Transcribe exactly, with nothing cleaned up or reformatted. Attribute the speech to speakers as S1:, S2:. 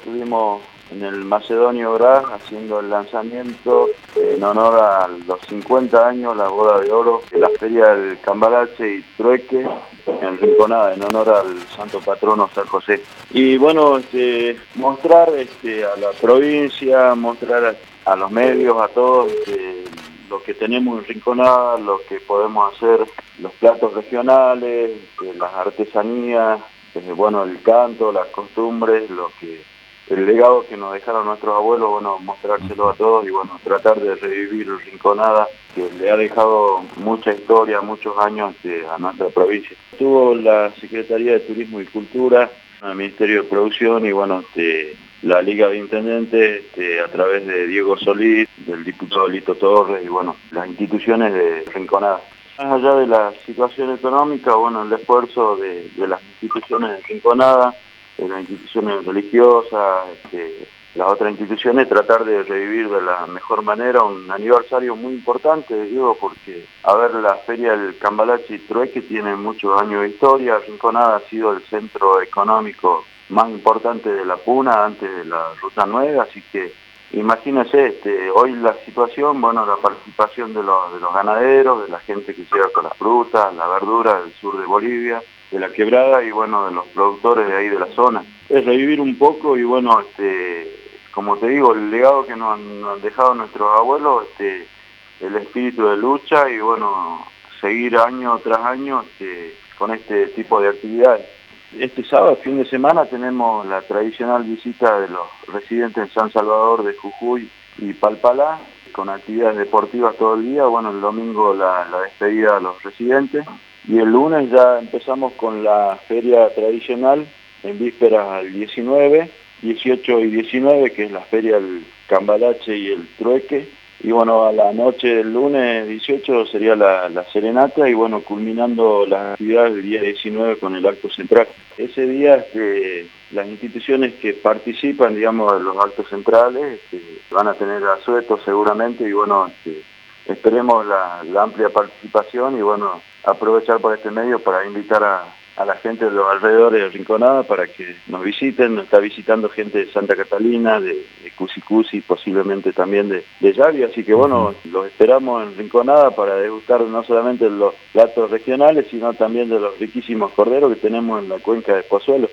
S1: estuvimos en el Macedonio Gras haciendo el lanzamiento en honor a los cincuenta años, la boda de oro de la Feria del Cambalache y Trueque en Rinconada, en honor al santo patrono San José. Y bueno, este, mostrar este, a la provincia, mostrar a, a los medios, a todos, este, lo que tenemos en Rinconada, lo que podemos hacer, los platos regionales, este, las artesanías, este, bueno, el canto, las costumbres, lo que el legado que nos dejaron nuestros abuelos, bueno, mostrárselo a todos y bueno, tratar de revivir Rinconada, que le ha dejado mucha historia, muchos años este, a nuestra provincia. Estuvo la Secretaría de Turismo y Cultura, el Ministerio de Producción y bueno, este, la Liga de Intendentes este, a través de Diego Solís, del diputado Lito Torres y bueno, las instituciones de Rinconada. Más allá de la situación económica, bueno, el esfuerzo de, de las instituciones de Rinconada, de las instituciones religiosas, este, las otras instituciones, tratar de revivir de la mejor manera un aniversario muy importante, digo, porque, a ver, la Feria del Cambalache y Trueque tiene muchos años de historia. Rinconada ha sido el centro económico más importante de la Puna antes de la Ruta nueve, así que imagínense, este, hoy la situación, bueno, la participación de los, de los ganaderos, de la gente que llega con las frutas, la verdura del sur de Bolivia, de la quebrada y bueno, de los productores de ahí de la zona. Es revivir un poco y bueno, este, como te digo, el legado que nos han, nos han dejado nuestros abuelos, este, el espíritu de lucha y bueno, seguir año tras año este, con este tipo de actividades. Este sábado, fin de semana, tenemos la tradicional visita de los residentes en San Salvador de Jujuy y Palpalá, con actividades deportivas todo el día. Bueno, el domingo la, la despedida a los residentes. Y el lunes ya empezamos con la feria tradicional, en vísperas al diecinueve, dieciocho y diecinueve, que es la feria del Cambalache y el Trueque. Y bueno, a la noche del lunes dieciocho sería la, la serenata y bueno, culminando las actividades del día diecinueve con el acto central. Ese día este, las instituciones que participan, digamos, de los actos centrales este, van a tener asueto seguramente y bueno, este, esperemos la, la amplia participación y bueno, aprovechar por este medio para invitar a, a la gente de los alrededores de Rinconada para que nos visiten. Nos está visitando gente de Santa Catalina, de, de Cusicusi, posiblemente también de, de Yavi, así que bueno, los esperamos en Rinconada para degustar no solamente los platos regionales, sino también de los riquísimos corderos que tenemos en la cuenca de Pozuelo.